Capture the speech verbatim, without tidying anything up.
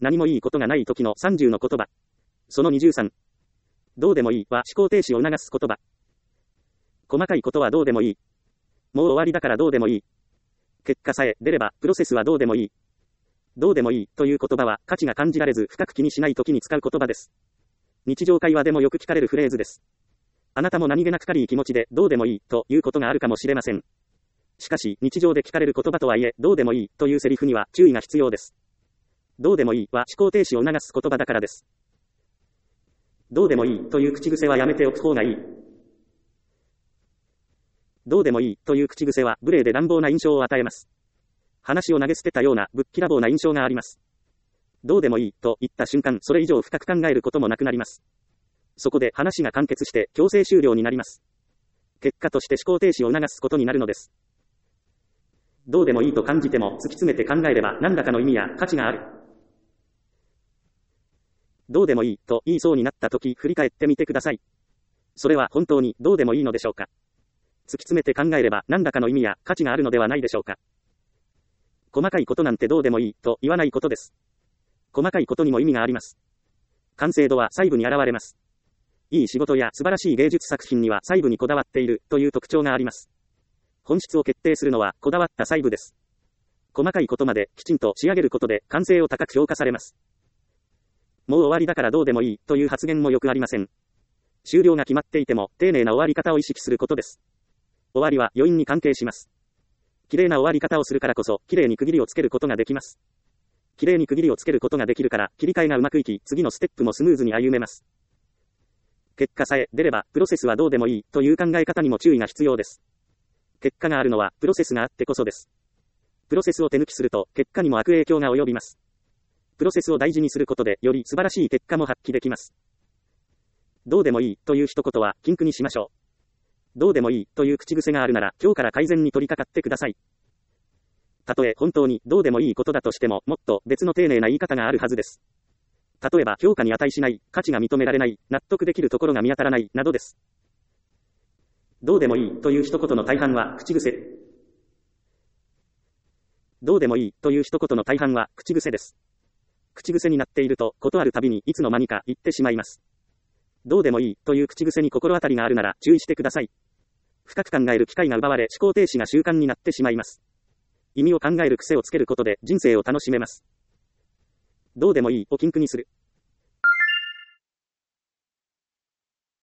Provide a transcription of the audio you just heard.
何もいいことがない時のさんじゅうの言葉。そのにじゅうさん。どうでもいいは思考停止を促す言葉。細かいことはどうでもいい。もう終わりだからどうでもいい。結果さえ出ればプロセスはどうでもいい。どうでもいいという言葉は価値が感じられず深く気にしない時に使う言葉です。日常会話でもよく聞かれるフレーズです。あなたも何気なく軽い気持ちでどうでもいいということがあるかもしれません。しかし日常で聞かれる言葉とはいえどうでもいいというセリフには注意が必要です。どうでもいいは思考停止を促す言葉だからです。どうでもいいという口癖はやめておく方がいい。どうでもいいという口癖は無礼で乱暴な印象を与えます。話を投げ捨てたようなぶっきらぼうな印象があります。どうでもいいと言った瞬間、それ以上深く考えることもなくなります。そこで話が完結して強制終了になります。結果として思考停止を促すことになるのです。どうでもいいと感じても突き詰めて考えれば何らかの意味や価値がある。どうでもいいと言いそうになった時、振り返ってみてください。それは本当にどうでもいいのでしょうか。突き詰めて考えれば何らかの意味や価値があるのではないでしょうか。細かいことなんてどうでもいいと言わないことです。細かいことにも意味があります。完成度は細部に現れます。いい仕事や素晴らしい芸術作品には細部にこだわっているという特徴があります。本質を決定するのはこだわった細部です。細かいことまできちんと仕上げることで完成を高く評価されます。もう終わりだからどうでもいいという発言もよくありません。終了が決まっていても丁寧な終わり方を意識することです。終わりは余韻に関係します。綺麗な終わり方をするからこそ、綺麗に区切りをつけることができます。綺麗に区切りをつけることができるから、切り替えがうまくいき、次のステップもスムーズに歩めます。結果さえ出れば、プロセスはどうでもいいという考え方にも注意が必要です。結果があるのは、プロセスがあってこそです。プロセスを手抜きすると、結果にも悪影響が及びます。プロセスを大事にすることで、より素晴らしい結果も発揮できます。どうでもいいという一言は、禁句にしましょう。どうでもいいという口癖があるなら、今日から改善に取り掛かってください。たとえ本当にどうでもいいことだとしても、もっと別の丁寧な言い方があるはずです。例えば、評価に値しない、価値が認められない、納得できるところが見当たらない、などです。どうでもいいという一言の大半は口癖。どうでもいいという一言の大半は口癖です。口癖になっていると、ことあるたびにいつの間にか言ってしまいます。どうでもいいという口癖に心当たりがあるなら注意してください。深く考える機会が奪われ思考停止が習慣になってしまいます。意味を考える癖をつけることで人生を楽しめます。どうでもいいを禁句にする。